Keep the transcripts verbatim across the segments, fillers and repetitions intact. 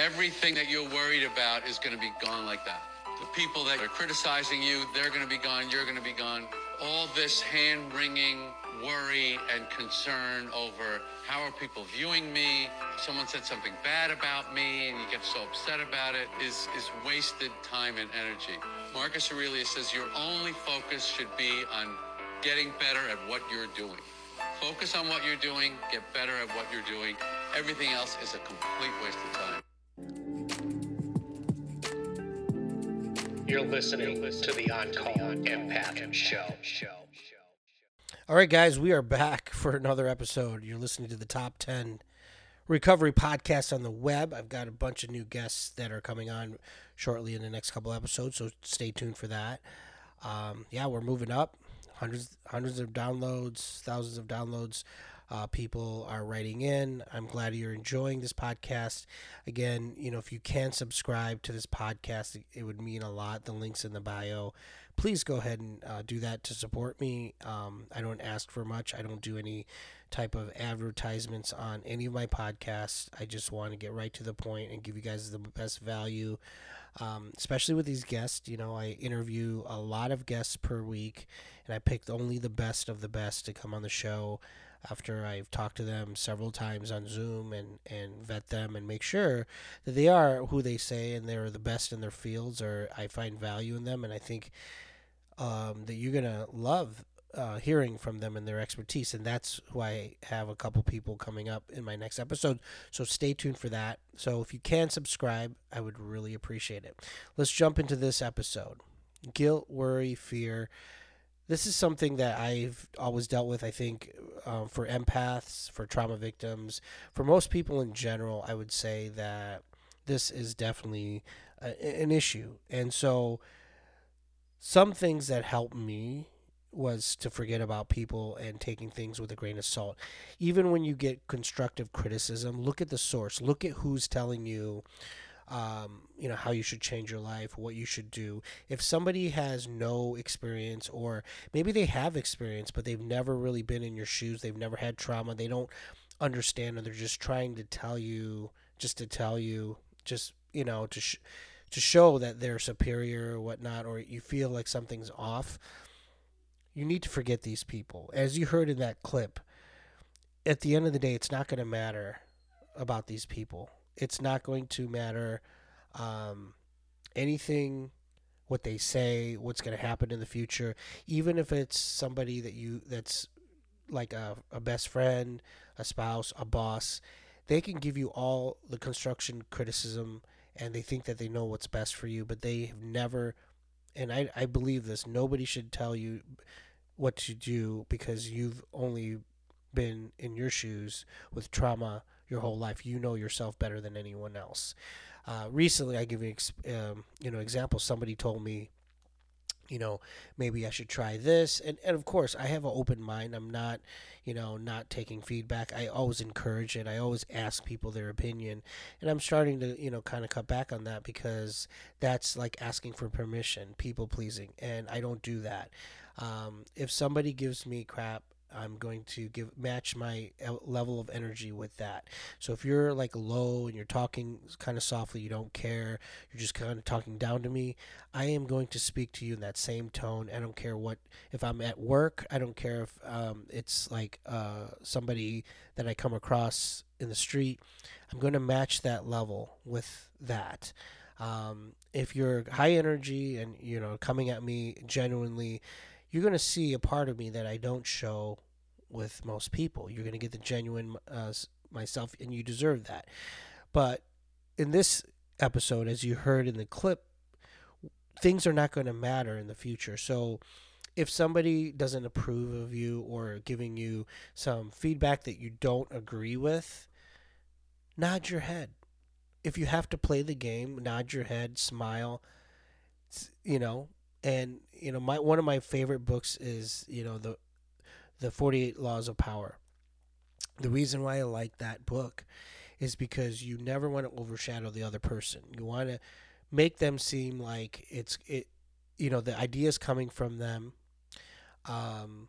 everything that you're worried about is going to be gone like that. The people that are criticizing you, they're going to be gone, you're going to be gone. All this hand-wringing worry and concern over how are people viewing me, someone said something bad about me and you get so upset about it, is, is wasted time and energy. Marcus Aurelius says your only focus should be on getting better at what you're doing. Focus on what you're doing, get better at what you're doing. Everything else is a complete waste of time. You're listening to the On Call Empath Show. All right, guys, we are back for another episode. You're listening to the Top ten Recovery Podcast on the web. I've got a bunch of new guests that are coming on shortly in the next couple episodes, so stay tuned for that. Um, yeah, we're moving up. Hundreds, hundreds of downloads, thousands of downloads. Uh, people are writing in. I'm glad you're enjoying this podcast. Again, you know, if you can subscribe to this podcast, it, it would mean a lot. The link's in the bio. Please go ahead and uh, do that to support me. Um, I don't ask for much. I don't do any type of advertisements on any of my podcasts. I just want to get right to the point and give you guys the best value, um, especially with these guests. You know, I interview a lot of guests per week, and I picked only the best of the best to come on the show after I've talked to them several times on Zoom and, and vet them and make sure that they are who they say and they're the best in their fields, or I find value in them. And I think um, that you're going to love uh, hearing from them and their expertise. And that's why I have a couple people coming up in my next episode. So stay tuned for that. So if you can subscribe, I would really appreciate it. Let's jump into this episode. Guilt, worry, fear. This is something that I've always dealt with, I think, um, for empaths, for trauma victims, for most people in general. I would say that this is definitely a, an issue. And so some things that helped me was to forget about people and taking things with a grain of salt. Even when you get constructive criticism, look at the source. Look at who's telling you Um, you know, how you should change your life, what you should do. If somebody has no experience, or maybe they have experience, but they've never really been in your shoes, they've never had trauma, they don't understand, and they're just trying to tell you, just to tell you, just, you know, to, sh- to show that they're superior or whatnot, or you feel like something's off, you need to forget these people. As you heard in that clip, at the end of the day, it's not going to matter about these people. It's not going to matter um, anything, what they say, what's going to happen in the future. Even if it's somebody that you that's like a, a best friend, a spouse, a boss, they can give you all the construction criticism and they think that they know what's best for you, but they have never, and I, I believe this, nobody should tell you what to do because you've only been in your shoes with trauma your whole life. You know yourself better than anyone else. Uh, recently, I give you um, you know example. Somebody told me, you know, maybe I should try this, and and of course, I have an open mind. I'm not, you know, not taking feedback. I always encourage it. I always ask people their opinion, and I'm starting to, you know, kind of cut back on that because that's like asking for permission, people pleasing, and I don't do that. Um, if somebody gives me crap, I'm going to give match my level of energy with that. So if you're like low and you're talking kind of softly, you don't care, you're just kind of talking down to me, I am going to speak to you in that same tone. I don't care what, if I'm at work, I don't care if um, it's like uh, somebody that I come across in the street, I'm going to match that level with that. Um, if you're high energy and, you know, coming at me genuinely, you're going to see a part of me that I don't show with most people. You're going to get the genuine uh, myself, and you deserve that. But in this episode, as you heard in the clip, things are not going to matter in the future. So if somebody doesn't approve of you or giving you some feedback that you don't agree with, nod your head. If you have to play the game, nod your head, smile, you know. And you know, my one of my favorite books is, you know, the the forty-eight Laws of Power. The reason why I like that book is because you never want to overshadow the other person. You want to make them seem like it's it, you know, the ideas coming from them, um,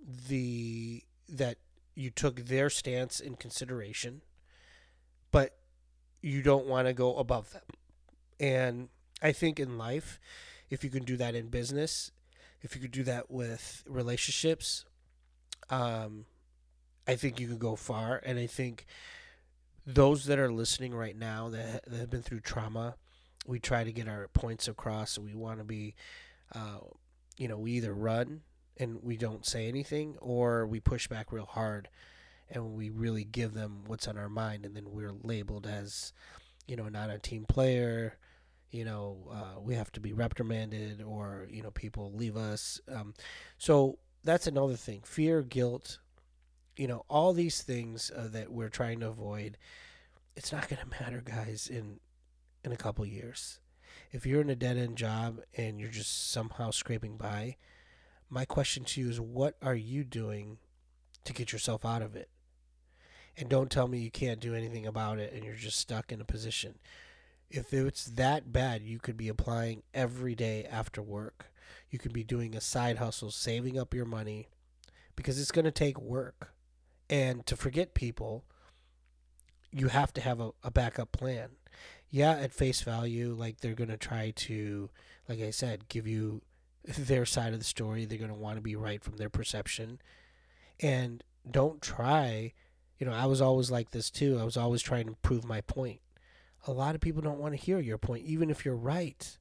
the that you took their stance in consideration, but you don't want to go above them. And I think in life, if you can do that in business, if you could do that with relationships, um, I think you can go far. And I think those that are listening right now that, that have been through trauma, we try to get our points across. We want to be, uh, you know, we either run and we don't say anything, or we push back real hard and we really give them what's on our mind, and then we're labeled as, you know, not a team player. You know, uh, we have to be reprimanded, or, you know, people leave us. Um, so that's another thing. Fear, guilt, you know, all these things uh, that we're trying to avoid. It's not going to matter, guys, in in a couple years. If you're in a dead-end job and you're just somehow scraping by, my question to you is, what are you doing to get yourself out of it? And don't tell me you can't do anything about it and you're just stuck in a position. If it's that bad, you could be applying every day after work. You could be doing a side hustle, saving up your money, because it's going to take work. And to forget people, you have to have a, a backup plan. Yeah, at face value, like, they're going to try to, like I said, give you their side of the story. They're going to want to be right from their perception. And don't try, you know, I was always like this too. I was always trying to prove my point. A lot of people don't want to hear your point, even if you're right.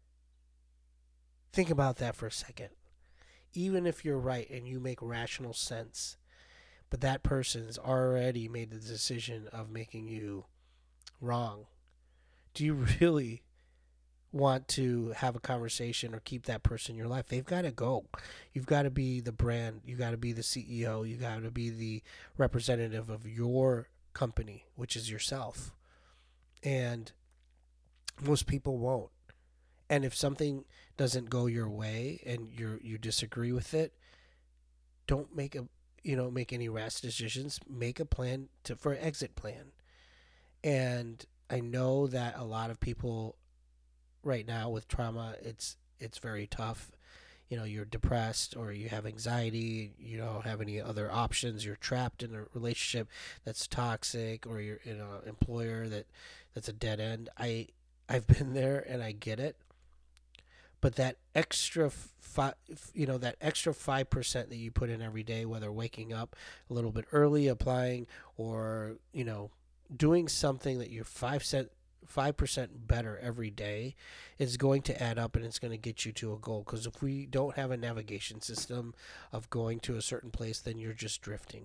Think about that for a second. Even if you're right and you make rational sense, but that person's already made the decision of making you wrong, do you really want to have a conversation or keep that person in your life? They've got to go. You've got to be the brand. You got to be the C E O. You got to be the representative of your company, which is yourself. And most people won't. And if something doesn't go your way and you you disagree with it, don't make a you know make any rash decisions. Make a plan to for an exit plan. And I know that a lot of people right now with trauma, it's it's very tough. You know, you're depressed or you have anxiety, you don't have any other options, you're trapped in a relationship that's toxic, or you're in an employer that that's a dead end. I I've been there and I get it. But that extra five, you know, that extra five percent that you put in every day, whether waking up a little bit early, applying, or, you know, doing something that you're five cent five percent better every day, is going to add up, and it's going to get you to a goal. Because if we don't have a navigation system of going to a certain place, then you're just drifting.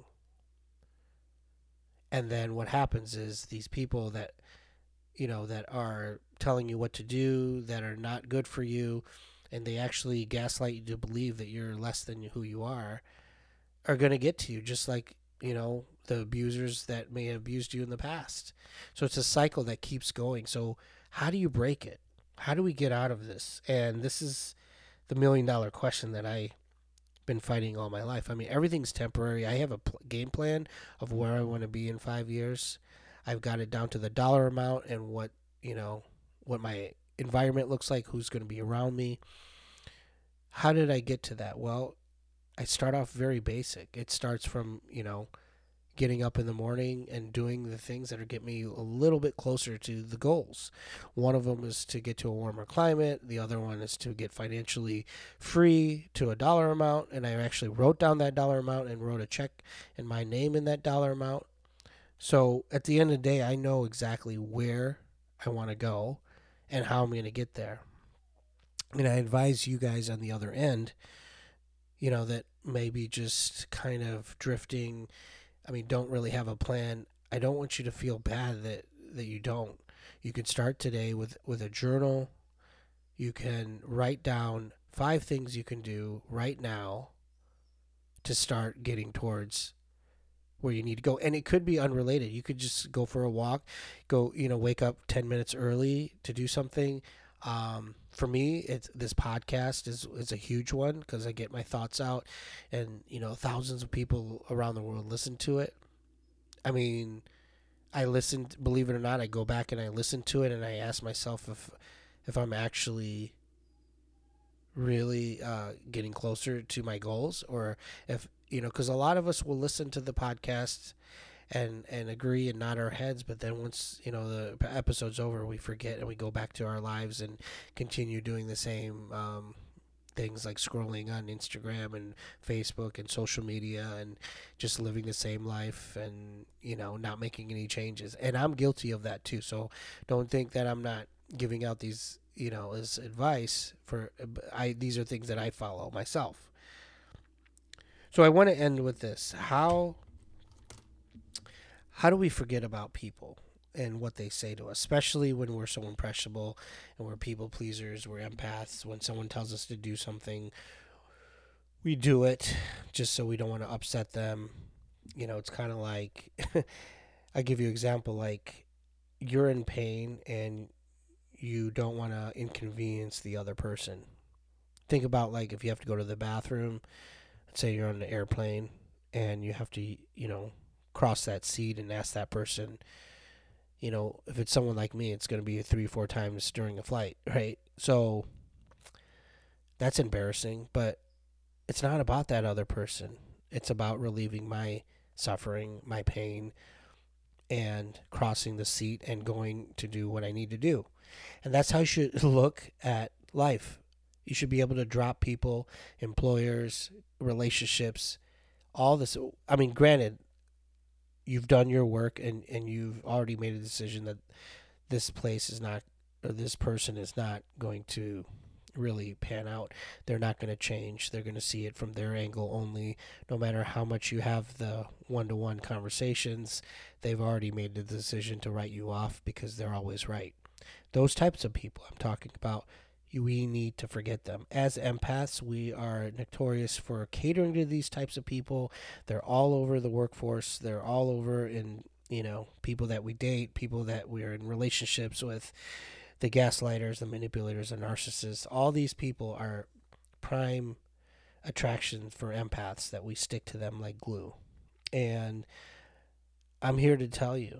And then what happens is these people that, you know, that are telling you what to do, that are not good for you, and they actually gaslight you to believe that you're less than who you are, are going to get to you, just like, you know, the abusers that may have abused you in the past. So it's a cycle that keeps going. So how do you break it? How do we get out of this? And this is the million dollar question that I've been fighting all my life. I mean, everything's temporary. I have a pl- game plan of where I want to be in five years. I've got it down to the dollar amount and what, you know, what my environment looks like, who's going to be around me. How did I get to that? Well, I start off very basic. It starts from, you know, getting up in the morning and doing the things that are get me a little bit closer to the goals. One of them is to get to a warmer climate. The other one is to get financially free to a dollar amount. And I actually wrote down that dollar amount and wrote a check in my name in that dollar amount. So at the end of the day, I know exactly where I want to go and how I'm going to get there. And I advise you guys on the other end, you know, that maybe just kind of drifting. I mean, don't really have a plan. I don't want you to feel bad that, that you don't. You can start today with, with a journal. You can write down five things you can do right now to start getting towards where you need to go. And it could be unrelated. You could just go for a walk, go, you know, wake up ten minutes early to do something. Um, for me, it's this podcast is, is a huge one because I get my thoughts out, and, you know, thousands of people around the world listen to it. I mean, I listened, believe it or not, I go back and I listen to it and I ask myself if, if I'm actually really uh, getting closer to my goals, or if, you know, because a lot of us will listen to the podcast and and agree and nod our heads, but then once, you know, the episode's over, we forget and we go back to our lives and continue doing the same um, things like scrolling on Instagram and Facebook and social media and just living the same life and, you know, not making any changes. And I'm guilty of that too. So don't think that I'm not giving out these, you know, as advice for I these are things that I follow myself. So I want to end with this. How how do we forget about people and what they say to us, especially when we're so impressionable and we're people pleasers, we're empaths. When someone tells us to do something, we do it just so we don't want to upset them. You know, it's kind of like, I give you an example, like you're in pain and you don't want to inconvenience the other person. Think about like if you have to go to the bathroom, let's say you're on an airplane and you have to, you know, cross that seat and ask that person, you know, if it's someone like me, it's going to be three, four times during a flight, right? So that's embarrassing, but it's not about that other person. It's about relieving my suffering, my pain, and crossing the seat and going to do what I need to do. And that's how you should look at life. You should be able to drop people, employers, relationships, all this. I mean, granted, you've done your work and, and you've already made a decision that this place is not, or this person is not going to really pan out. They're not going to change. They're going to see it from their angle only. No matter how much you have the one-to-one conversations, they've already made the decision to write you off because they're always right. Those types of people I'm talking about, we need to forget them. As empaths, we are notorious for catering to these types of people. They're all over the workforce. They're all over in, you know, people that we date, people that we're in relationships with, the gaslighters, the manipulators, the narcissists. All these people are prime attraction for empaths, that we stick to them like glue. And I'm here to tell you,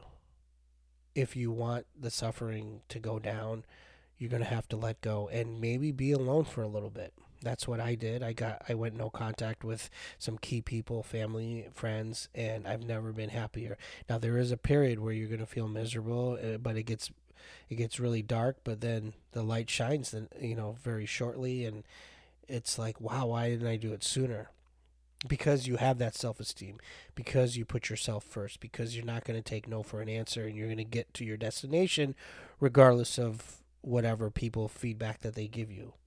if you want the suffering to go down, you're going to have to let go and maybe be alone for a little bit. That's what I did. I got I went no contact with some key people, family, friends, and I've never been happier. Now there is a period where you're going to feel miserable, but it gets it gets really dark, but then the light shines, you know, very shortly, and it's like, wow, why didn't I do it sooner? Because you have that self-esteem, because you put yourself first, because you're not going to take no for an answer, and you're going to get to your destination regardless of whatever people feedback that they give you.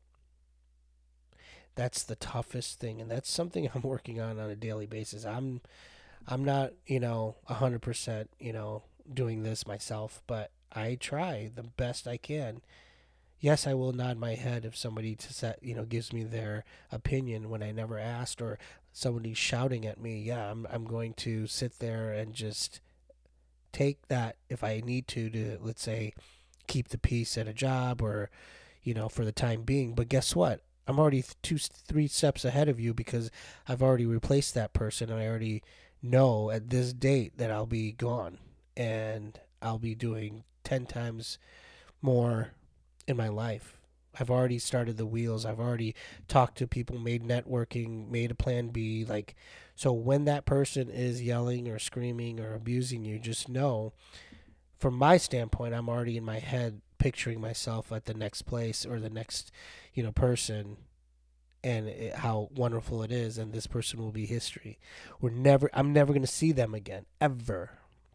That's the toughest thing, and that's something I'm working on on a daily basis. I'm I'm not, you know, one hundred percent, you know, doing this myself, but I try the best I can. Yes, I will nod my head if somebody to set, you know, gives me their opinion when I never asked, or somebody's shouting at me. Yeah, I'm I'm going to sit there and just take that if I need to to let's say keep the peace at a job, or, you know, for the time being. But guess what? I'm already two, three steps ahead of you because I've already replaced that person, and I already know at this date that I'll be gone, and I'll be doing ten times more in my life. I've already started the wheels. I've already talked to people, made networking, made a plan B. Like, so when that person is yelling or screaming or abusing you, just know, from my standpoint, I'm already in my head picturing myself at the next place or the next, you know, person, and it, how wonderful it is, and this person will be history. We're never, I'm never going to see them again, ever.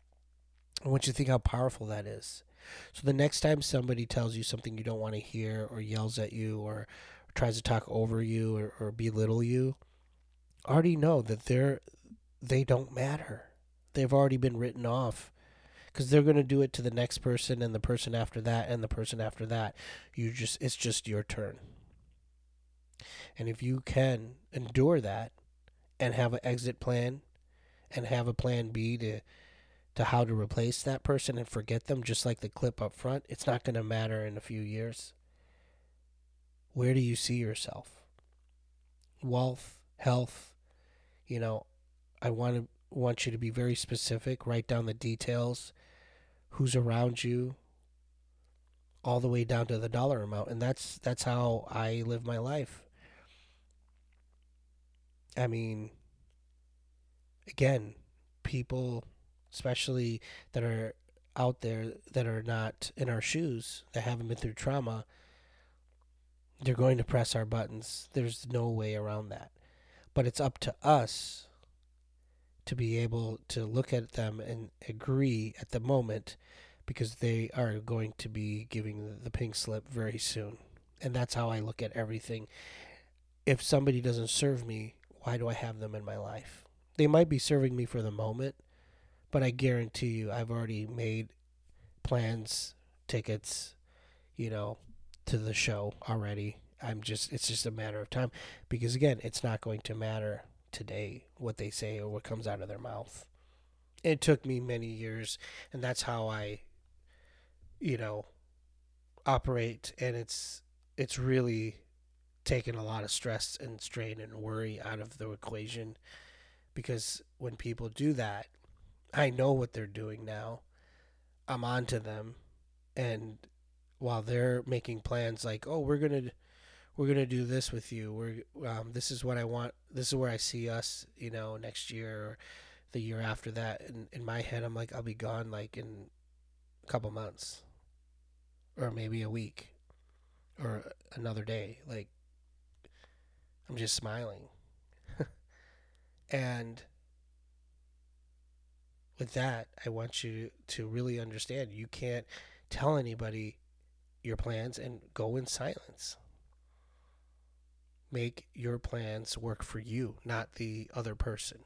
I want you to think how powerful that is. So the next time somebody tells you something you don't want to hear, or yells at you, or, or tries to talk over you, or, or belittle you, already know that they're they don't matter. They've already been written off, because they're going to do it to the next person, and the person after that, and the person after that. You just it's just your turn. And if you can endure that and have an exit plan and have a plan B to to how to replace that person and forget them, just like the clip up front, it's not going to matter in a few years. Where do you see yourself? Wealth, health, you know, I want to want you to be very specific, write down the details, who's around you, all the way down to the dollar amount. And that's that's how I live my life. I mean, again, people especially that are out there that are not in our shoes, that haven't been through trauma. They're going to press our buttons. There's no way around that. But it's up to us to be able to look at them and agree at the moment, because they are going to be giving the pink slip very soon. And that's how I look at everything. If somebody doesn't serve me, why do I have them in my life? They might be serving me for the moment, but I guarantee you I've already made plans, tickets, you know, to the show already. I'm just, it's just a matter of time, because again, it's not going to matter today what they say or what comes out of their mouth. It took me many years, and that's how I, you know, operate, and it's it's really taken a lot of stress and strain and worry out of the equation, because when people do that, I know what they're doing now. I'm on to them, and while they're making plans like, oh, we're gonna we're gonna do this with you, we're um, this is what I want, this is where I see us, you know, next year or the year after that. And in my head, I'm like, I'll be gone like in a couple months, or maybe a week, or another day. Like, I'm just smiling. And with that, I want you to really understand, you can't tell anybody your plans and go in silence. Make your plans work for you, not the other person.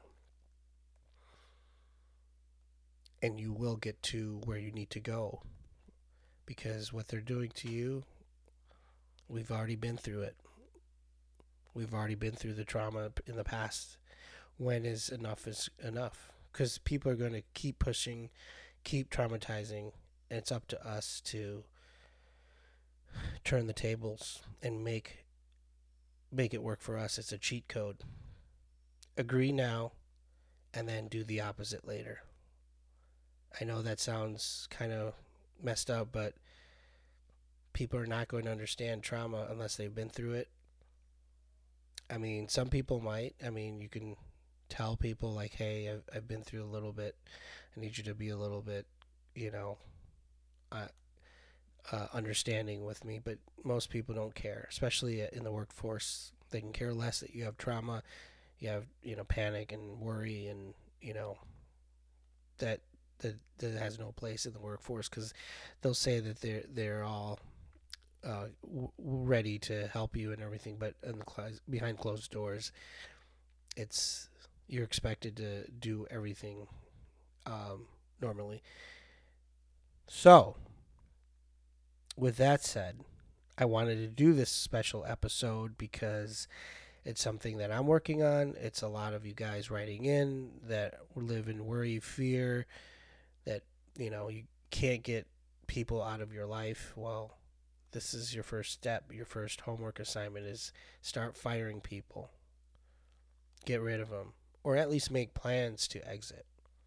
And you will get to where you need to go. Because what they're doing to you, we've already been through it. We've already been through the trauma in the past. When is enough is enough? Because people are going to keep pushing, keep traumatizing, and it's up to us to turn the tables and make make it work for us. It's a cheat code. Agree now, and then do the opposite later. I know that sounds kind of messed up, but people are not going to understand trauma unless they've been through it. I mean, some people might. I mean, you can tell people like, hey, I've, I've been through a little bit. I need you to be a little bit, you know, uh, uh, understanding with me. But most people don't care, especially in the workforce. They can care less that you have trauma, you have, you know, panic and worry, and, you know, that that, that has no place in the workforce, because they'll say that they're, they're all uh, w- ready to help you and everything, but in the cl- behind closed doors, it's, you're expected to do everything um, normally. So, with that said, I wanted to do this special episode because it's something that I'm working on. It's a lot of you guys writing in that live in worry, fear, that, you know, you can't get people out of your life. Well, this is your first step. Your first homework assignment is start firing people. Get rid of them, or at least make plans to exit.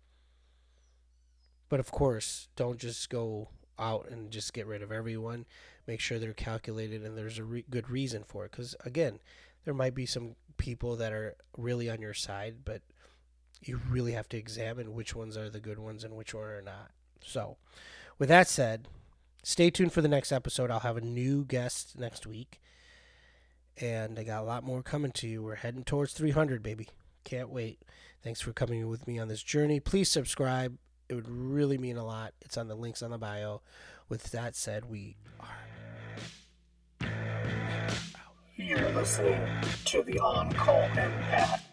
But of course, don't just go out and just get rid of everyone. Make sure they're calculated and there's a re- good reason for it. Because again, there might be some people that are really on your side, but you really have to examine which ones are the good ones and which one are not. So, with that said, stay tuned for the next episode. I'll have a new guest next week. And I got a lot more coming to you. We're heading towards three hundred, baby. Can't wait. Thanks for coming with me on this journey. Please subscribe. It would really mean a lot. It's on the links on the bio. With that said, we are... You're listening to the On Call Empath